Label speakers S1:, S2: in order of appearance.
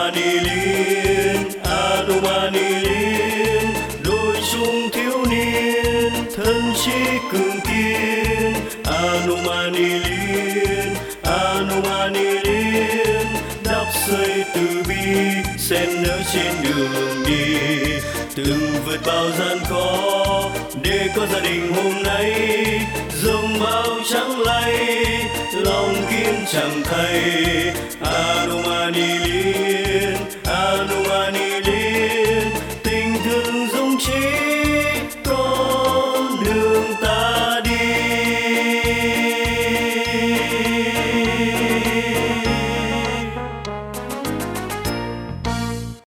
S1: Anomani Liên, đôi chung thiếu niên thân chí cường kiên. Anomani Liên, đắp xây từ bi xen nở trên đường đi, từng vượt bao gian khó để có gia đình hôm nay. Dòng bão trắng lay, lòng kiên chẳng thay. Anomani Liên,